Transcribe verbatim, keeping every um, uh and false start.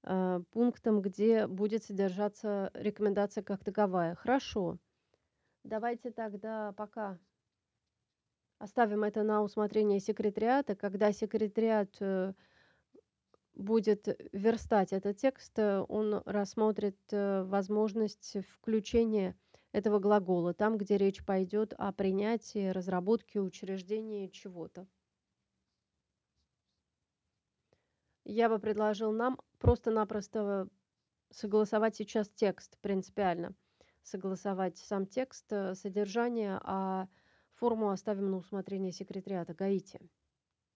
э, пунктом, где будет содержаться рекомендация как таковая. Хорошо. Давайте тогда пока оставим это на усмотрение секретариата. Когда секретариат, э, будет верстать этот текст, э, он рассмотрит, э, возможность включения этого глагола там, где речь пойдет о принятии, разработке, учреждении чего-то. Я бы предложил нам просто-напросто согласовать сейчас текст принципиально. Согласовать сам текст, э, содержание, а форму оставим на усмотрение секретариата. Гаити.